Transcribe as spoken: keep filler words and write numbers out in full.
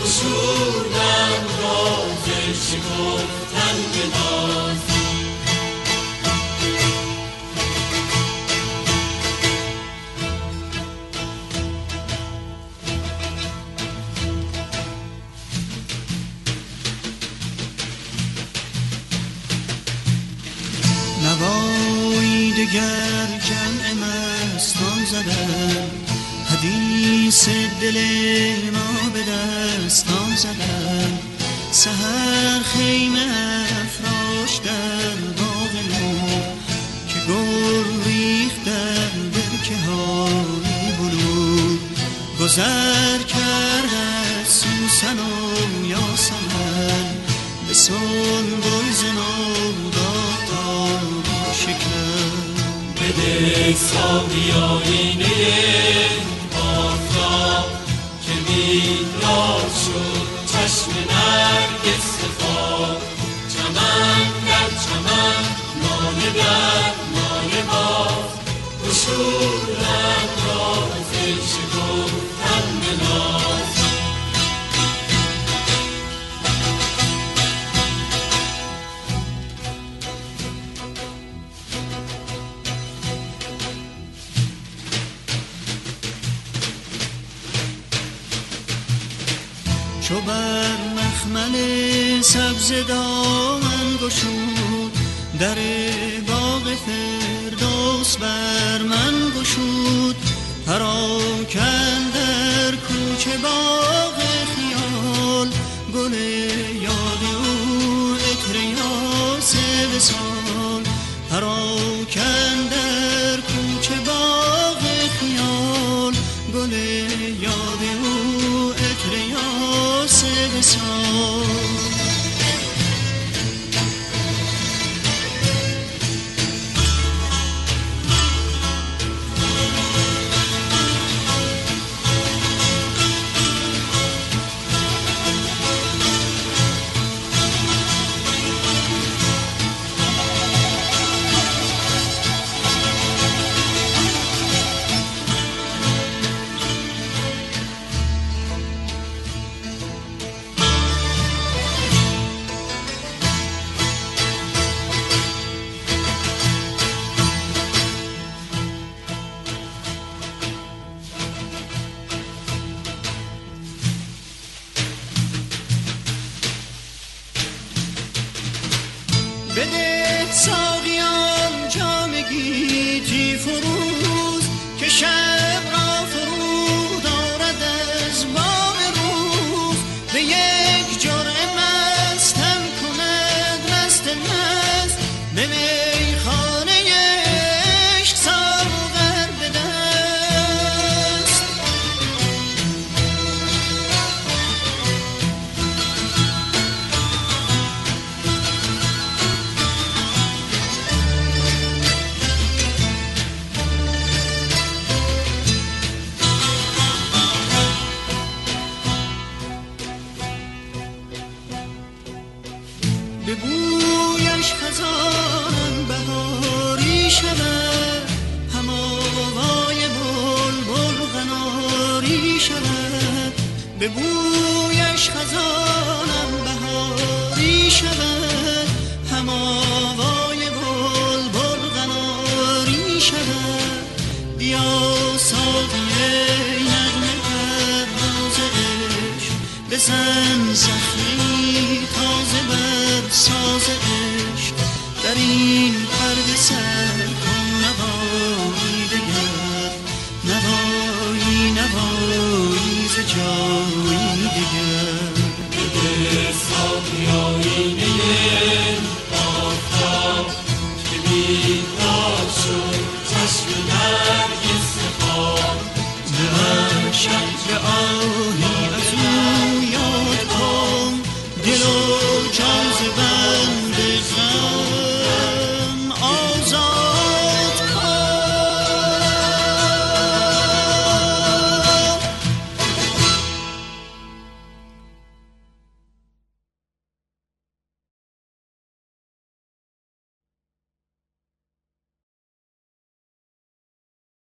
گشودم راز شکفتن به ناز. نوایی دگر جمع مستان زدن، حدیث دل ما به دستان زدن. سحر خیمه افراش در باغ نور، که گل ریخت در برکه های بلور. گذر کرد از سوسن و یاسمن، به سنبل زنوداد تا شکن. بده ساقی آینه آفتاب، که بیدار شد چشم نرگس خواب. چمن در چمن، ناله در ناله باز، گشودم راز شکفتن به ناز. چو بر مخمل سبز دامن گشود، در باغ فردوس بر من گشود. پراکند در کوچه باغ خیال، گل یاد او عطر یاس وصال. پراکند در کوچه باغ خیال، گل یاد او عطر یاس وصال. بده ساقیان جام گیتی فروز، که شب را فرود آرد از بام روز. به یک جرعه مستم کند مست مست، به میخانه عشق ساغر به دست. به بویش خزانم بهاری شود، هم آوای بلبل قناری شود. به بویش خزانم بهاری شود، هم آوای بلبل قناری شود. بیا ساقی نغمه پرداز عشق، بزن زخمی تازه بر ساز عشق. در این پرده سر